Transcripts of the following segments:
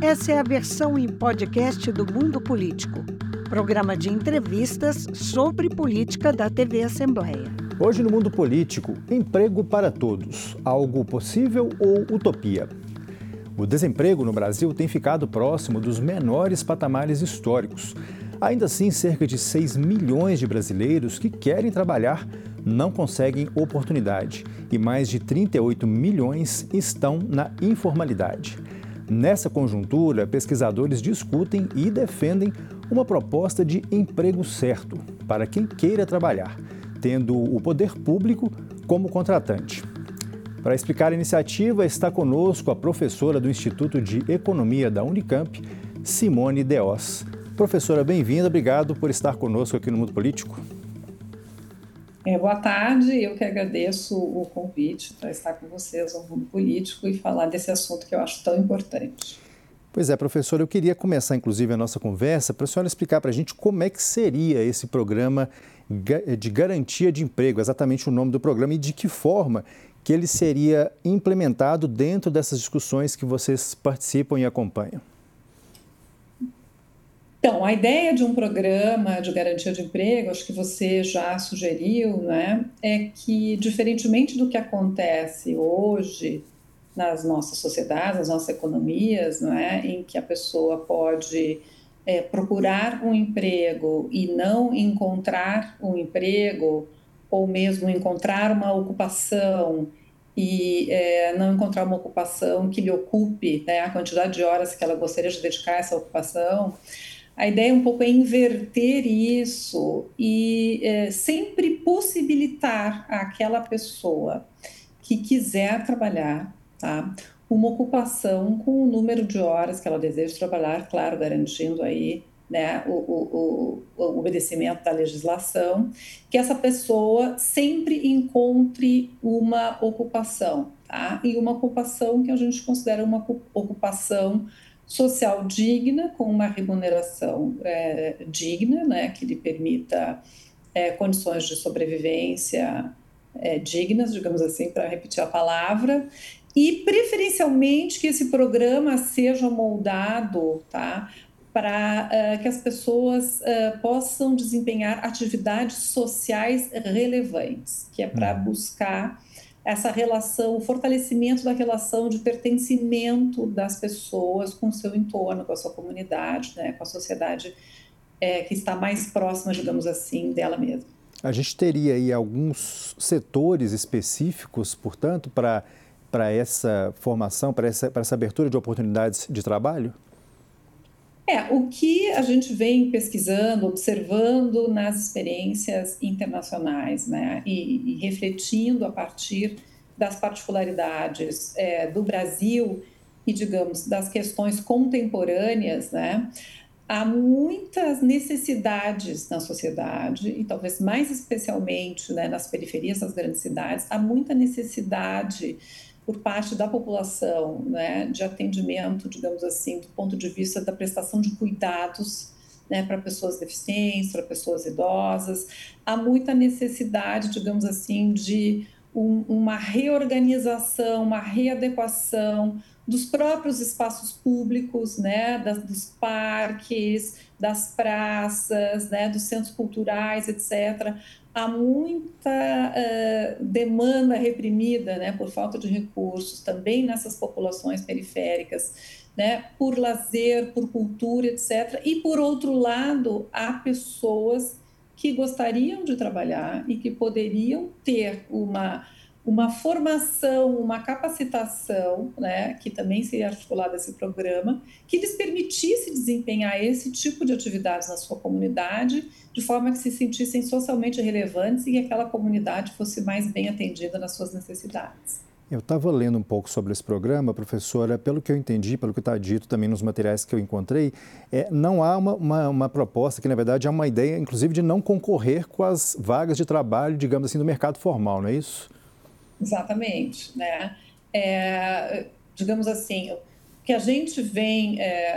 Essa é a versão em podcast do Mundo Político, programa de entrevistas sobre política da TV Assembleia. Hoje no Mundo Político, emprego para todos, algo possível ou utopia? O desemprego no Brasil tem ficado próximo dos menores patamares históricos. Ainda assim, cerca de 6 milhões de brasileiros que querem trabalhar não conseguem oportunidade e mais de 38 milhões estão na informalidade. Nessa conjuntura, pesquisadores discutem e defendem uma proposta de emprego certo para quem queira trabalhar, tendo o poder público como contratante. Para explicar a iniciativa, está conosco a professora do Instituto de Economia da Unicamp, Simone Deos. Professora, bem-vinda, obrigado por estar conosco aqui no Mundo Político. Boa tarde, eu que agradeço o convite para estar com vocês no Mundo Político e falar desse assunto que eu acho tão importante. Pois é, professora, eu queria começar inclusive a nossa conversa para a senhora explicar para a gente como é que seria esse programa de garantia de emprego, exatamente o nome do programa, e de que forma que ele seria implementado dentro dessas discussões que vocês participam e acompanham. Então, a ideia de um programa de garantia de emprego, acho que você já sugeriu, né, é que, diferentemente do que acontece hoje nas nossas sociedades, nas nossas economias, né, em que a pessoa pode procurar um emprego e não encontrar um emprego, ou mesmo encontrar uma ocupação e não encontrar uma ocupação que lhe ocupe, né, a quantidade de horas que ela gostaria de dedicar a essa ocupação. A ideia um pouco é inverter isso e sempre possibilitar àquela pessoa que quiser trabalhar, tá, uma ocupação com o número de horas que ela deseja trabalhar, claro, garantindo aí, né, o obedecimento da legislação, que essa pessoa sempre encontre uma ocupação, tá? E uma ocupação que a gente considera uma ocupação social digna, com uma remuneração digna, né, que lhe permita condições de sobrevivência dignas, digamos assim, para repetir a palavra, e preferencialmente que esse programa seja moldado, tá, para que as pessoas possam desempenhar atividades sociais relevantes, que é para buscar essa relação, o fortalecimento da relação de pertencimento das pessoas com o seu entorno, com a sua comunidade, né, com a sociedade que está mais próxima, digamos assim, dela mesma. A gente teria aí alguns setores específicos, portanto, para essa formação, para essa abertura de oportunidades de trabalho? O que a gente vem pesquisando, observando nas experiências internacionais, né, e refletindo a partir das particularidades do Brasil e, digamos, das questões contemporâneas, né, há muitas necessidades na sociedade, e talvez mais especialmente, né, nas periferias das grandes cidades, há muita necessidade por parte da população, né, de atendimento, digamos assim, do ponto de vista da prestação de cuidados, né, para pessoas deficientes, para pessoas idosas. Há muita necessidade, digamos assim, de uma reorganização, uma readequação dos próprios espaços públicos, né, dos parques, das praças, né, dos centros culturais, etc. Há muita demanda reprimida, né, por falta de recursos, também nessas populações periféricas, né, por lazer, por cultura, etc. E, por outro lado, há pessoas que gostariam de trabalhar e que poderiam ter uma formação, uma capacitação, né, que também seria articulada esse programa, que lhes permitisse desempenhar esse tipo de atividades na sua comunidade, de forma que se sentissem socialmente relevantes e que aquela comunidade fosse mais bem atendida nas suas necessidades. Eu estava lendo um pouco sobre esse programa, professora, pelo que eu entendi, pelo que está dito também nos materiais que eu encontrei, não há uma proposta, que na verdade há uma ideia, inclusive, de não concorrer com as vagas de trabalho, digamos assim, do mercado formal, não é isso? Exatamente, né? Digamos assim, o que a gente vem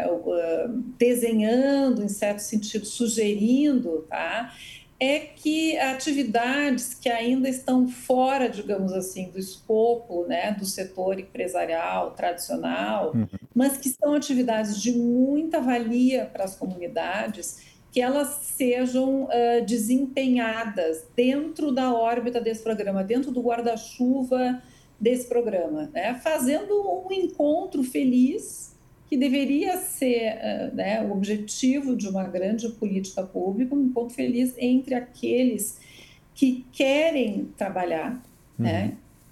desenhando, em certo sentido, sugerindo, tá, é que atividades que ainda estão fora, digamos assim, do escopo, né, do setor empresarial tradicional, mas que são atividades de muita valia para as comunidades, que elas sejam desempenhadas dentro da órbita desse programa, dentro do guarda-chuva desse programa, né? Fazendo um encontro feliz, que deveria ser né, o objetivo de uma grande política pública, um encontro feliz entre aqueles que querem trabalhar, né?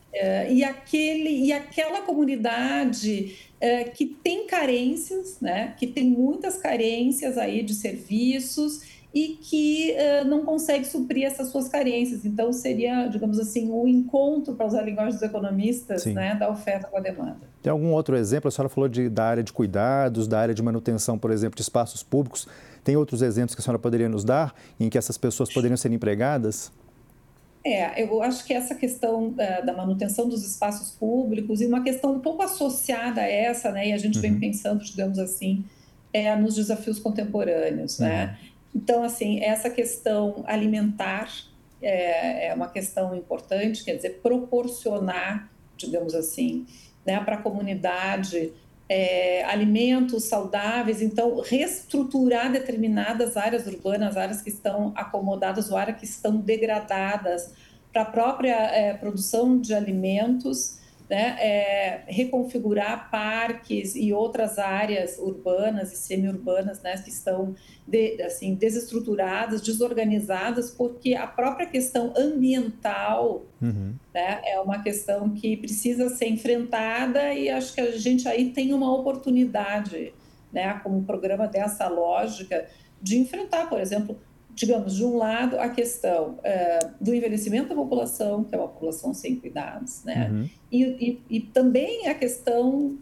E aquela comunidade que tem carências, né? Que tem muitas carências aí de serviços e que não consegue suprir essas suas carências. Então, seria, digamos assim, o encontro, para usar a linguagem dos economistas, né, da oferta com a demanda. Tem algum outro exemplo? A senhora falou da área de cuidados, da área de manutenção, por exemplo, de espaços públicos. Tem outros exemplos que a senhora poderia nos dar em que essas pessoas poderiam ser empregadas? Eu acho que essa questão da manutenção dos espaços públicos e uma questão um pouco associada a essa, né, e a gente vem pensando, digamos assim, nos desafios contemporâneos, né? Então, assim, essa questão alimentar é uma questão importante, quer dizer, proporcionar, digamos assim, né, para a comunidade alimentos saudáveis, então reestruturar determinadas áreas urbanas, áreas que estão acomodadas ou áreas que estão degradadas para a própria produção de alimentos, né, reconfigurar parques e outras áreas urbanas e semi-urbanas, né, que estão assim, desestruturadas, desorganizadas, porque a própria questão ambiental né, é uma questão que precisa ser enfrentada e acho que a gente aí tem uma oportunidade, né, como um programa dessa lógica, de enfrentar, por exemplo, digamos, de um lado, a questão do envelhecimento da população, que é uma população sem cuidados, né? E também a questão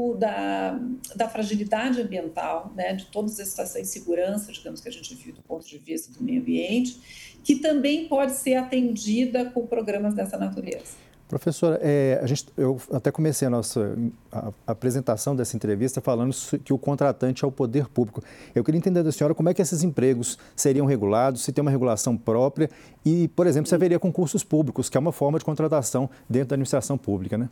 da fragilidade ambiental, né? De toda essa insegurança, digamos, que a gente viu do ponto de vista do meio ambiente, que também pode ser atendida com programas dessa natureza. Professora, eu até comecei a apresentação dessa entrevista falando que o contratante é o poder público. Eu queria entender da senhora como é que esses empregos seriam regulados, se tem uma regulação própria e, por exemplo, se haveria concursos públicos, que é uma forma de contratação dentro da administração pública, né?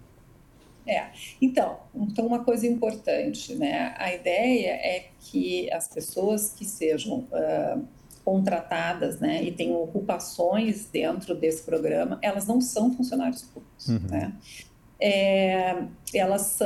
Então, uma coisa importante, né? A ideia é que as pessoas que sejam contratadas, né, e têm ocupações dentro desse programa, elas não são funcionários públicos, né? Elas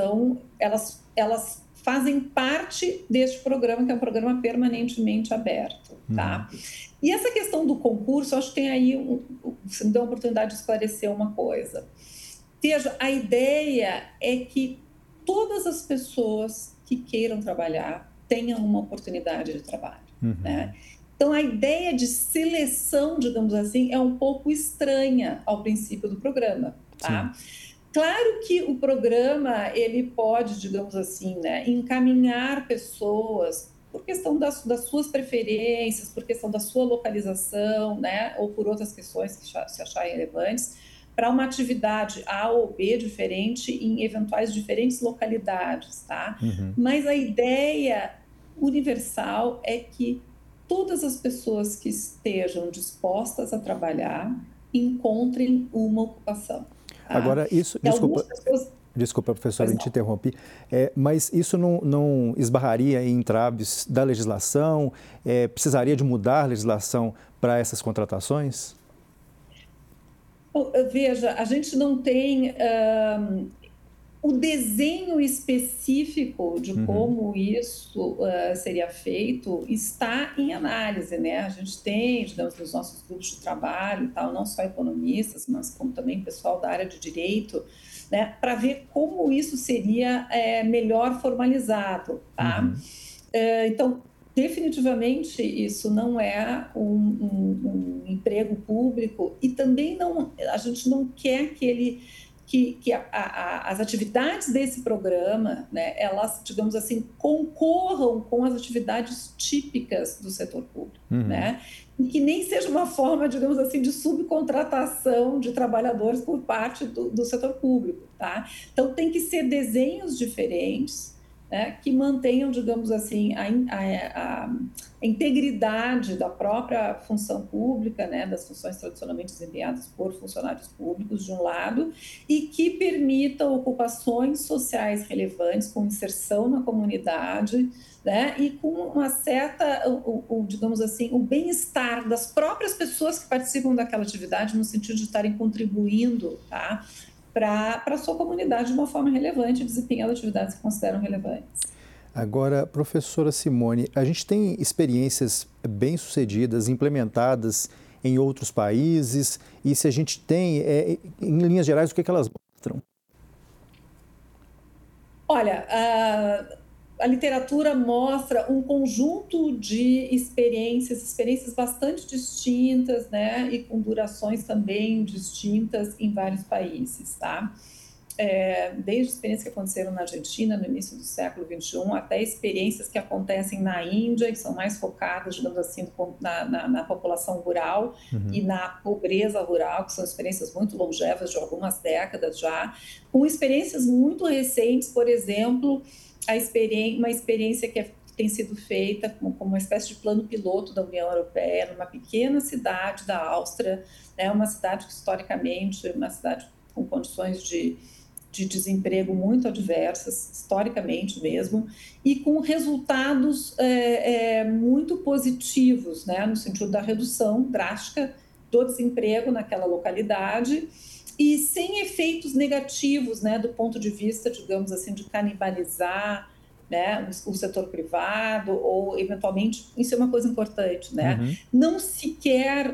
fazem parte deste programa, que é um programa permanentemente aberto, tá? E essa questão do concurso, eu acho que tem aí, você me deu a oportunidade de esclarecer uma coisa. Veja, a ideia é que todas as pessoas que queiram trabalhar tenham uma oportunidade de trabalho, né? Então, a ideia de seleção, digamos assim, é um pouco estranha ao princípio do programa, tá? Claro que o programa, ele pode, digamos assim, né, encaminhar pessoas por questão das suas preferências, por questão da sua localização, né, ou por outras questões que se acharem relevantes, para uma atividade A ou B diferente em eventuais diferentes localidades, tá? Mas a ideia universal é que todas as pessoas que estejam dispostas a trabalhar encontrem uma ocupação. Tá? Agora, isso... Desculpa, professora, eu te interrompi, mas isso não esbarraria em entraves da legislação? Precisaria de mudar a legislação para essas contratações? Veja, a gente não tem o desenho específico de como isso seria feito, está em análise, né? A gente tem, digamos, nos nossos grupos de trabalho e tal, não só economistas, mas como também pessoal da área de direito, né? Para ver como isso seria melhor formalizado, tá? Então, definitivamente, isso não é um emprego público e também a gente não quer que as atividades desse programa, né, elas, digamos assim, concorram com as atividades típicas do setor público, né? E que nem seja uma forma, digamos assim, de subcontratação de trabalhadores por parte do setor público, tá? Então, tem que ser desenhos diferentes, né, que mantenham, digamos assim, a integridade da própria função pública, né, das funções tradicionalmente desempenhadas por funcionários públicos, de um lado, e que permitam ocupações sociais relevantes, com inserção na comunidade, né, e com uma certa, digamos assim, o bem-estar das próprias pessoas que participam daquela atividade, no sentido de estarem contribuindo, tá, para a sua comunidade de uma forma relevante, desempenhando atividades que consideram relevantes. Agora, professora Simone, a gente tem experiências bem-sucedidas, implementadas em outros países, e se a gente tem, em linhas gerais, o que elas mostram? Olha, a literatura mostra um conjunto de experiências bastante distintas, né, e com durações também distintas em vários países, tá? Desde experiências que aconteceram na Argentina no início do século XXI, até experiências que acontecem na Índia, que são mais focadas, digamos assim, na população rural e na pobreza rural, que são experiências muito longevas, de algumas décadas já, com experiências muito recentes, por exemplo, uma experiência que tem sido feita como uma espécie de plano piloto da União Europeia, numa pequena cidade da Áustria, né, uma cidade que historicamente é uma cidade com condições de desemprego muito adversas, historicamente mesmo, e com resultados muito positivos, né, no sentido da redução drástica do desemprego naquela localidade e sem efeitos negativos, né, do ponto de vista, digamos assim, de canibalizar, né, o setor privado, ou eventualmente, isso é uma coisa importante, né, não se quer,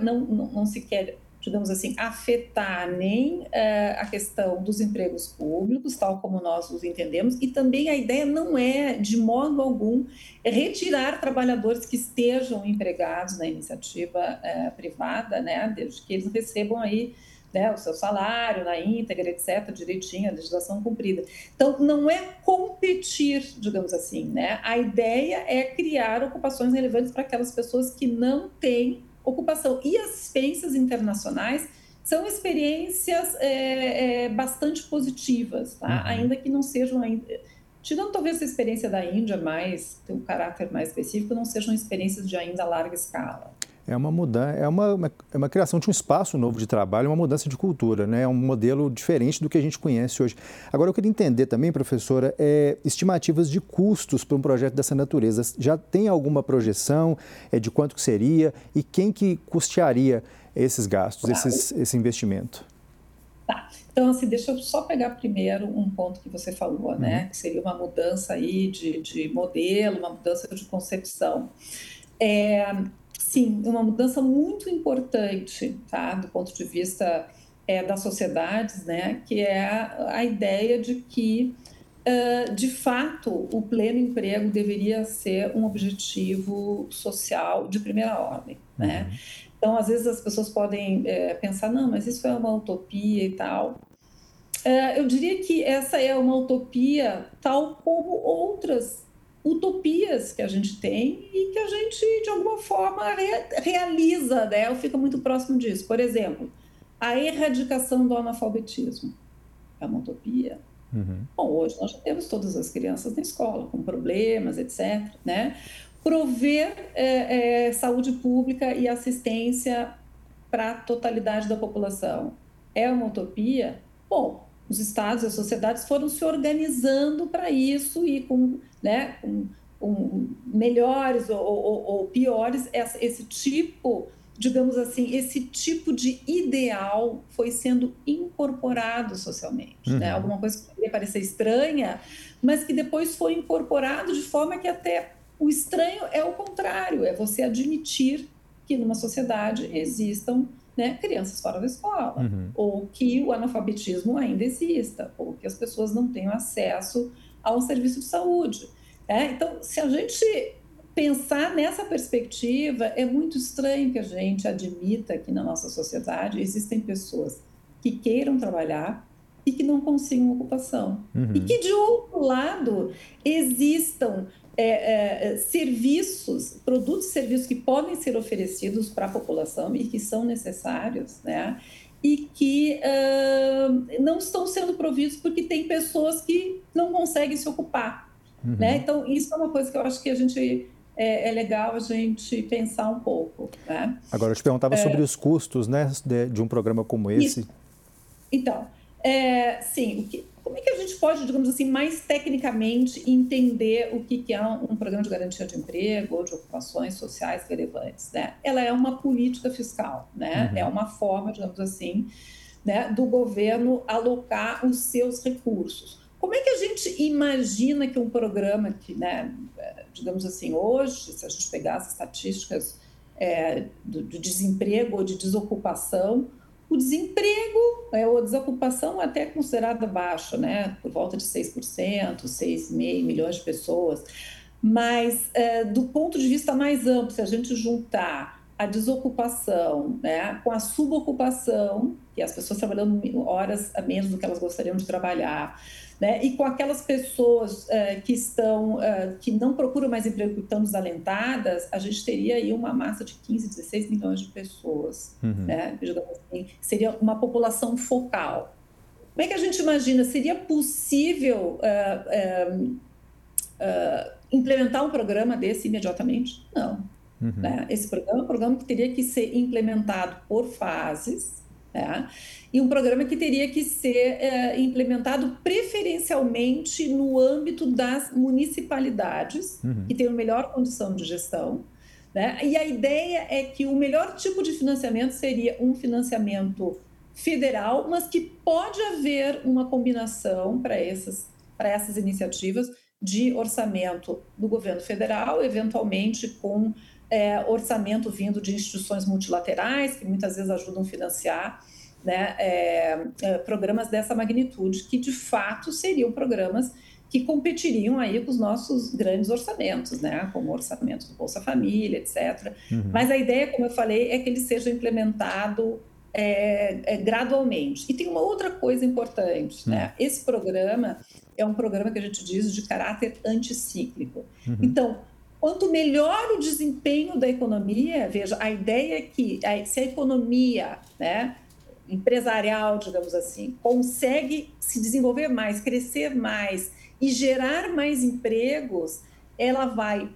digamos assim, afetar nem a questão dos empregos públicos, tal como nós os entendemos, e também a ideia não é, de modo algum, retirar trabalhadores que estejam empregados na iniciativa privada, né, desde que eles recebam aí, né, o seu salário na íntegra, etc., direitinho, a legislação cumprida. Então, não é competir, digamos assim, né? A ideia é criar ocupações relevantes para aquelas pessoas que não têm ocupação. E as experiências internacionais são experiências bastante positivas, tá? Ainda que não sejam tirando talvez a experiência da Índia, tem um caráter mais específico, não sejam experiências de ainda larga escala. É uma mudança, é uma criação de um espaço novo de trabalho, uma mudança de cultura, né? É um modelo diferente do que a gente conhece hoje. Agora, eu queria entender também, professora, estimativas de custos para um projeto dessa natureza. Já tem alguma projeção de quanto que seria e quem que custearia esses gastos, esse investimento? Tá. Então, assim, deixa eu só pegar primeiro um ponto que você falou, né? Que seria uma mudança aí de modelo, uma mudança de concepção. Sim, uma mudança muito importante, tá? Do ponto de vista das sociedades, né? Que é a ideia de que, de fato, o pleno emprego deveria ser um objetivo social de primeira ordem, né? Então, às vezes as pessoas podem pensar, não, mas isso é uma utopia e tal. Eu diria que essa é uma utopia tal como outras utopias que a gente tem e que a gente, de alguma forma, realiza, né? Ou fica muito próximo disso. Por exemplo, a erradicação do analfabetismo é uma utopia. Bom, hoje nós já temos todas as crianças na escola com problemas, etc., né? Prover saúde pública e assistência para a totalidade da população é uma utopia? Bom, os estados e as sociedades foram se organizando para isso e com melhores ou piores, esse tipo, digamos assim, esse tipo de ideal foi sendo incorporado socialmente, né? Alguma coisa que poderia parecer estranha, mas que depois foi incorporado de forma que até o estranho é o contrário, é você admitir que numa sociedade existam, né, crianças fora da escola, ou que o analfabetismo ainda exista, ou que as pessoas não tenham acesso a um serviço de saúde. Então, se a gente pensar nessa perspectiva, é muito estranho que a gente admita que na nossa sociedade existem pessoas que queiram trabalhar e que não consigam ocupação. E que, de outro lado, existam produtos e serviços que podem ser oferecidos para a população e que são necessários, né? E que não estão sendo providos porque tem pessoas que não conseguem se ocupar. né? Então, isso é uma coisa que eu acho que a gente é legal a gente pensar um pouco, né? Agora, eu te perguntava sobre os custos, né, de um programa como esse. Então, sim, como é que a gente pode, digamos assim, mais tecnicamente entender o que é um programa de garantia de emprego ou de ocupações sociais relevantes, né? Ela é uma política fiscal, né? É uma forma, digamos assim, né, do governo alocar os seus recursos. Como é que a gente imagina que um programa que, né, digamos assim, hoje, se a gente pegar as estatísticas do desemprego ou de desocupação, o desemprego ou a desocupação até considerada baixa, né, por volta de 6%, 6,5 milhões de pessoas, mas do ponto de vista mais amplo, se a gente juntar a desocupação, né, com a subocupação, que é as pessoas trabalhando horas a menos do que elas gostariam de trabalhar, né, e com aquelas pessoas que não procuram mais emprego, que estão desalentadas, a gente teria aí uma massa de 15, 16 milhões de pessoas, né, assim, seria uma população focal. Como é que a gente imagina? Seria possível implementar um programa desse imediatamente? Não. Né? Esse programa é um programa que teria que ser implementado por fases, né? E um programa que teria que ser implementado preferencialmente no âmbito das municipalidades, que têm a melhor condição de gestão, né? E a ideia é que o melhor tipo de financiamento seria um financiamento federal, mas que pode haver uma combinação para essas iniciativas de orçamento do governo federal, eventualmente com orçamento vindo de instituições multilaterais, que muitas vezes ajudam a financiar, né, programas dessa magnitude, que de fato seriam programas que competiriam aí com os nossos grandes orçamentos, né, como o orçamento do Bolsa Família, etc. Mas a ideia, como eu falei, é que ele seja implementado gradualmente. E tem uma outra coisa importante, né? Esse programa é um programa que a gente diz de caráter anticíclico. Então, quanto melhor o desempenho da economia, veja, a ideia é que se a economia, né, empresarial, digamos assim, consegue se desenvolver mais, crescer mais e gerar mais empregos, ela vai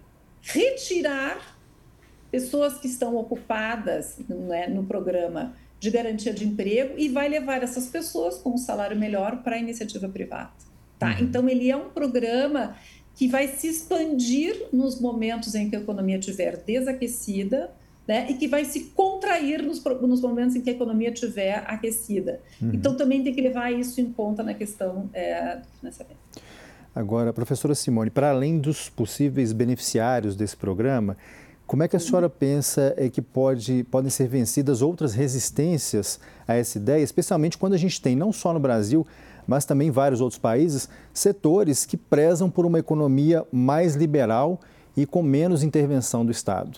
retirar pessoas que estão ocupadas, né, no programa de garantia de emprego e vai levar essas pessoas com um salário melhor para a iniciativa privada. Tá? Então, ele é um programa que vai se expandir nos momentos em que a economia estiver desaquecida, né, e que vai se contrair nos momentos em que a economia estiver aquecida. Então, também tem que levar isso em conta na questão do financiamento. Agora, professora Simone, para além dos possíveis beneficiários desse programa, como é que a senhora pensa que podem ser vencidas outras resistências a essa ideia, especialmente quando a gente tem, não só no Brasil, mas também em vários outros países, setores que prezam por uma economia mais liberal e com menos intervenção do Estado?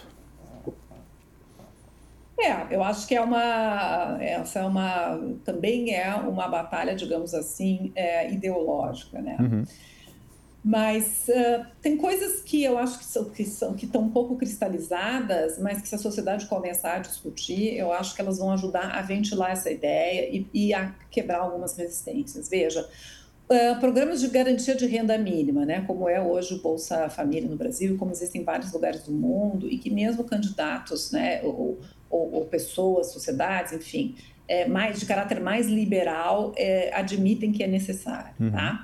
Eu acho que também é uma batalha, digamos assim, ideológica, né? Mas tem coisas que eu acho que estão um pouco cristalizadas, mas que se a sociedade começar a discutir, eu acho que elas vão ajudar a ventilar essa ideia e a quebrar algumas resistências. Veja, programas de garantia de renda mínima, né, como é hoje o Bolsa Família no Brasil, como existem em vários lugares do mundo, e que mesmo candidatos, né, ou pessoas, sociedades, enfim, de caráter mais liberal, admitem que é necessário. Tá?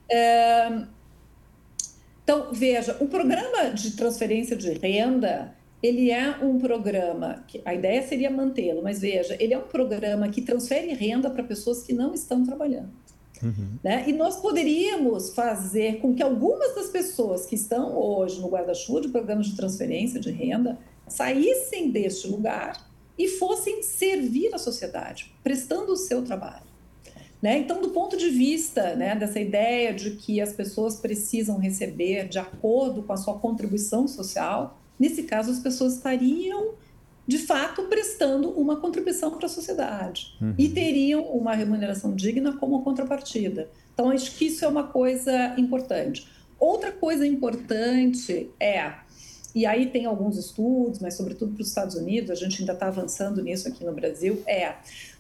Então, veja, o programa de transferência de renda, ele é um programa que a ideia seria mantê-lo, mas veja, ele é um programa que transfere renda para pessoas que não estão trabalhando. Né? E nós poderíamos fazer com que algumas das pessoas que estão hoje no guarda-chuva de programas de transferência de renda saíssem deste lugar e fossem servir a sociedade, prestando o seu trabalho. Né? Então, do ponto de vista, né, dessa ideia de que as pessoas precisam receber de acordo com a sua contribuição social, nesse caso as pessoas estariam, de fato, prestando uma contribuição para a sociedade e teriam uma remuneração digna como contrapartida. Então, acho que isso é uma coisa importante. Outra coisa importante e aí tem alguns estudos, mas sobretudo para os Estados Unidos, a gente ainda está avançando nisso aqui no Brasil,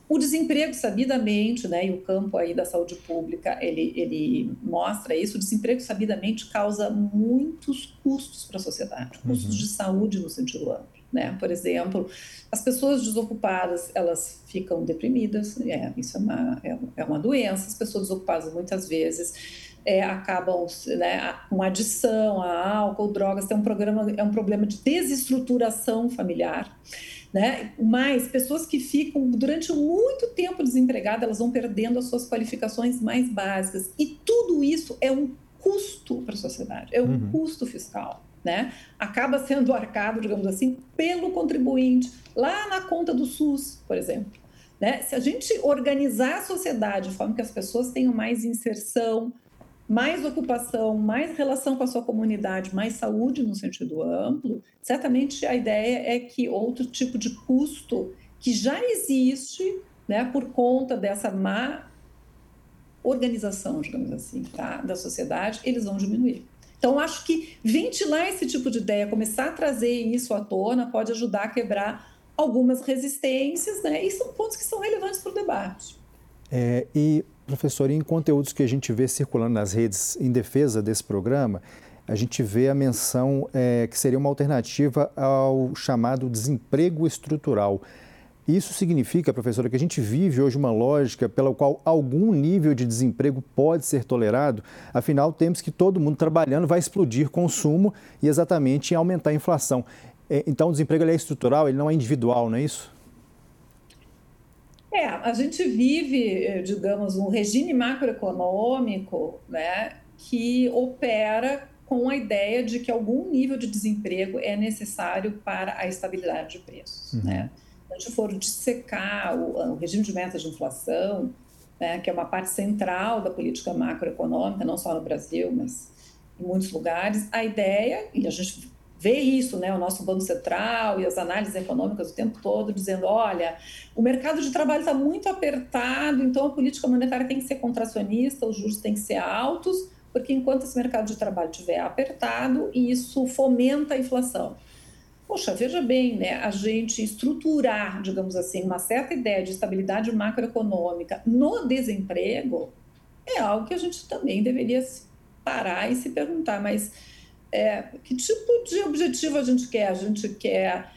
O desemprego, sabidamente, né, e o campo aí da saúde pública, ele mostra isso, o desemprego, sabidamente, causa muitos custos para a sociedade, custos de saúde no sentido amplo, né? Por exemplo, as pessoas desocupadas, elas ficam deprimidas, isso é uma doença, as pessoas desocupadas, muitas vezes, acabam, né, com adição a álcool, drogas, é um problema de desestruturação familiar, né? Mas pessoas que ficam durante muito tempo desempregadas, elas vão perdendo as suas qualificações mais básicas. E tudo isso é um custo para a sociedade, é um custo fiscal, né? Acaba sendo arcado, digamos assim, pelo contribuinte, lá na conta do SUS, por exemplo. Né? Se a gente organizar a sociedade de forma que as pessoas tenham mais inserção, mais ocupação, mais relação com a sua comunidade, mais saúde no sentido amplo, certamente a ideia é que outro tipo de custo que já existe, né, por conta dessa má organização, digamos assim, tá, da sociedade, eles vão diminuir. Então, acho que ventilar esse tipo de ideia, começar a trazer isso à tona, pode ajudar a quebrar algumas resistências, né, e são pontos que são relevantes para o debate. E, professor, em conteúdos que a gente vê circulando nas redes em defesa desse programa, a gente vê a menção que seria uma alternativa ao chamado desemprego estrutural. Isso significa, professora, que a gente vive hoje uma lógica pela qual algum nível de desemprego pode ser tolerado, afinal, temos que todo mundo trabalhando vai explodir consumo e exatamente aumentar a inflação. Então, o desemprego ele é estrutural, ele não é individual, não é isso? A gente vive, digamos, um regime macroeconômico, né, que opera com a ideia de que algum nível de desemprego é necessário para a estabilidade de preços, né? Se a gente for dissecar o regime de metas de inflação, né, que é uma parte central da política macroeconômica, não só no Brasil, mas em muitos lugares, a ideia, e a gente vê isso, né, o nosso Banco Central e as análises econômicas o tempo todo dizendo, olha, o mercado de trabalho está muito apertado, então a política monetária tem que ser contracionista, os juros têm que ser altos, porque enquanto esse mercado de trabalho estiver apertado, isso fomenta a inflação. Poxa, veja bem, né, a gente estruturar, digamos assim, uma certa ideia de estabilidade macroeconômica no desemprego é algo que a gente também deveria parar e se perguntar, mas que tipo de objetivo a gente quer? A gente quer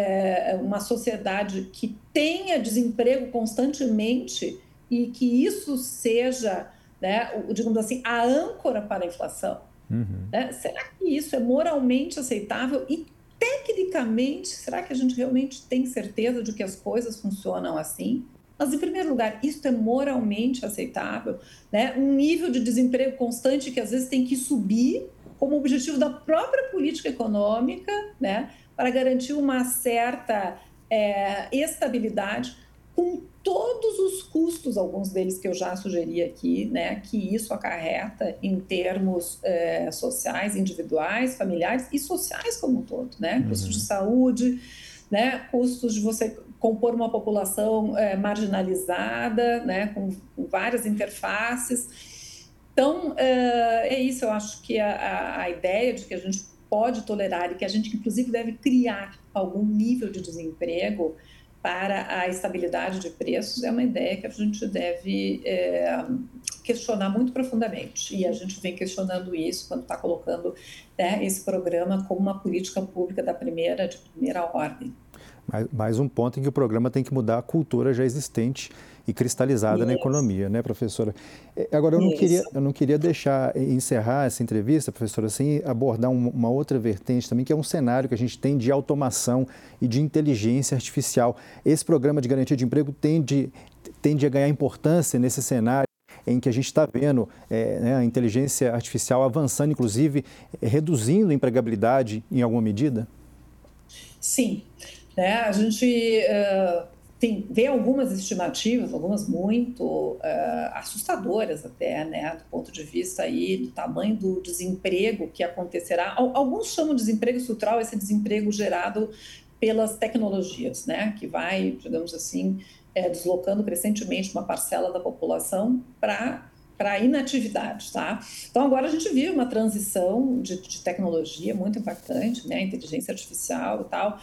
uma sociedade que tenha desemprego constantemente e que isso seja, né, digamos assim, a âncora para a inflação? Né? Será que isso é moralmente aceitável? E, tecnicamente, será que a gente realmente tem certeza de que as coisas funcionam assim? Mas, em primeiro lugar, isso é moralmente aceitável? Né? Um nível de desemprego constante que, às vezes, tem que subir como objetivo da própria política econômica, né, para garantir uma certa estabilidade, com todos os custos, alguns deles que eu já sugeri aqui, né, que isso acarreta em termos sociais, individuais, familiares e sociais como um todo, né, custos de saúde, né, custos de você compor uma população marginalizada, né, com várias interfaces. Então, é isso, eu acho que a ideia de que a gente pode tolerar e que a gente, inclusive, deve criar algum nível de desemprego para a estabilidade de preços é uma ideia que a gente deve questionar muito profundamente. E a gente vem questionando isso quando está colocando, né, esse programa como uma política pública de primeira ordem. Mais um ponto em que o programa tem que mudar a cultura já existente e cristalizada na economia, né, professora? Agora, eu não queria encerrar essa entrevista, professora, sem abordar uma outra vertente também, que é um cenário que a gente tem de automação e de inteligência artificial. Esse programa de garantia de emprego tende a ganhar importância nesse cenário em que a gente está vendo né, a inteligência artificial avançando, inclusive reduzindo a empregabilidade em alguma medida? Sim. Né? A gente vê algumas estimativas, algumas muito assustadoras até, né? Do ponto de vista aí do tamanho do desemprego que acontecerá. Alguns chamam de desemprego estrutural esse desemprego gerado pelas tecnologias, né? Que vai, digamos assim, deslocando crescentemente uma parcela da população para para inatividade, tá? Então, agora a gente vive uma transição de tecnologia muito impactante, né? Inteligência artificial e tal,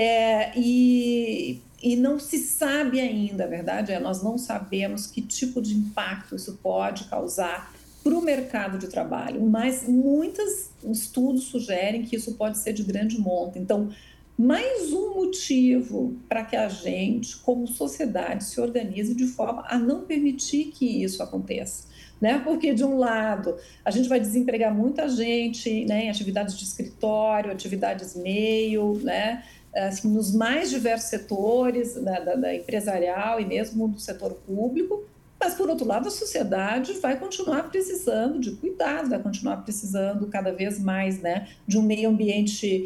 e não se sabe ainda, a verdade nós não sabemos que tipo de impacto isso pode causar para o mercado de trabalho, mas muitos estudos sugerem que isso pode ser de grande monta. Então, mais um motivo para que a gente, como sociedade, se organize de forma a não permitir que isso aconteça. Né? Porque, de um lado, a gente vai desempregar muita gente, né, em atividades de escritório, atividades meio, né, assim, nos mais diversos setores da empresarial e mesmo do setor público, mas, por outro lado, a sociedade vai continuar precisando de cuidados, vai continuar precisando cada vez mais, né, de um meio ambiente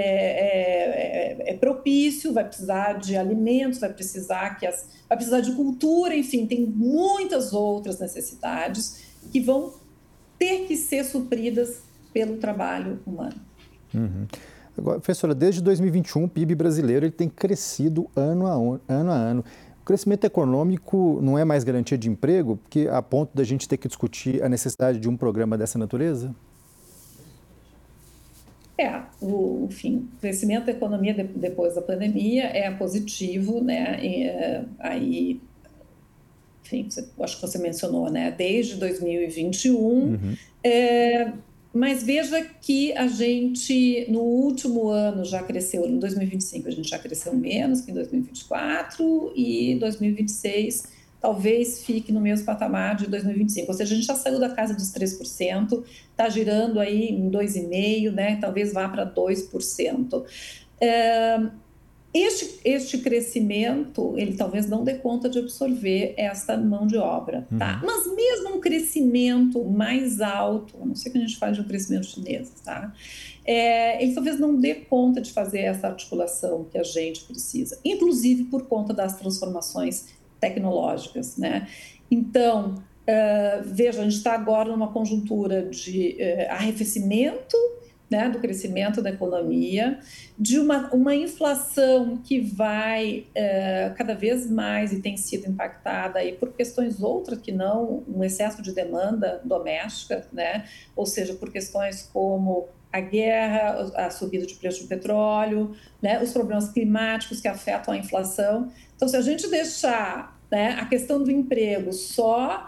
propício, vai precisar de alimentos, vai precisar de cultura, enfim, tem muitas outras necessidades que vão ter que ser supridas pelo trabalho humano. Uhum. Agora, professora, desde 2021 o PIB brasileiro ele tem crescido ano a ano. O crescimento econômico não é mais garantia de emprego, porque a ponto da gente ter que discutir a necessidade de um programa dessa natureza? O crescimento da economia depois da pandemia é positivo, né? Aí, enfim, acho que você mencionou, né? Desde 2021, mas veja que a gente, no último ano, já cresceu, em 2025 a gente já cresceu menos que em 2024 e 2026 talvez fique no mesmo patamar de 2025. Ou seja, a gente já saiu da casa dos 3%, está girando aí em 2,5%, né? Talvez vá para 2%. Este crescimento, ele talvez não dê conta de absorver esta mão de obra, tá? Mas mesmo um crescimento mais alto, a não ser que a gente fale de um crescimento chinês, tá? Ele talvez não dê conta de fazer essa articulação que a gente precisa, inclusive por conta das transformações tecnológicas, né? Então, veja, a gente está agora numa conjuntura de arrefecimento, né, do crescimento da economia, de uma inflação que vai cada vez mais e tem sido impactada aí por questões outras que não um excesso de demanda doméstica, né? Ou seja, por questões como a guerra, a subida de preço do petróleo, né, os problemas climáticos que afetam a inflação. Então, se a gente deixar, né, a questão do emprego só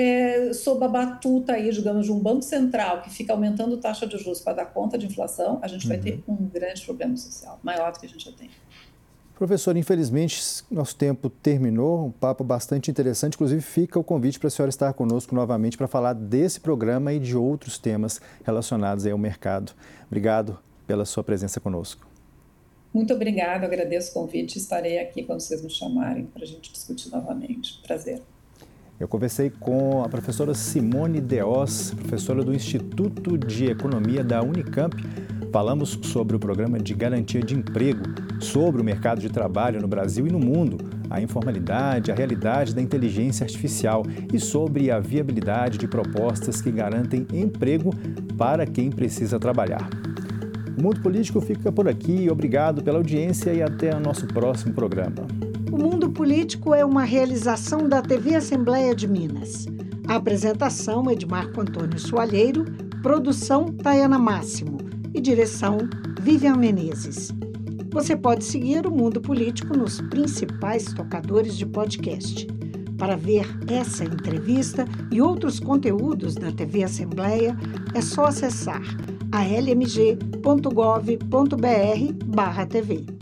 sob a batuta aí, digamos, de um banco central que fica aumentando taxa de juros para dar conta de inflação, a gente vai ter um grande problema social, maior do que a gente já tem. Professor, infelizmente, nosso tempo terminou, um papo bastante interessante, inclusive fica o convite para a senhora estar conosco novamente para falar desse programa e de outros temas relacionados aí ao mercado. Obrigado pela sua presença conosco. Muito obrigada, agradeço o convite, estarei aqui quando vocês me chamarem para a gente discutir novamente. Prazer. Eu conversei com a professora Simone Deos, professora do Instituto de Economia da Unicamp. Falamos sobre o programa de garantia de emprego, sobre o mercado de trabalho no Brasil e no mundo, a informalidade, a realidade da inteligência artificial e sobre a viabilidade de propostas que garantem emprego para quem precisa trabalhar. O Mundo Político fica por aqui. Obrigado pela audiência e até o nosso próximo programa. O Mundo Político é uma realização da TV Assembleia de Minas. A apresentação é de Marco Antônio Soalheiro, produção Tayana Máximo e direção Vivian Menezes. Você pode seguir o Mundo Político nos principais tocadores de podcast. Para ver essa entrevista e outros conteúdos da TV Assembleia, é só acessar almg.gov.br/tv.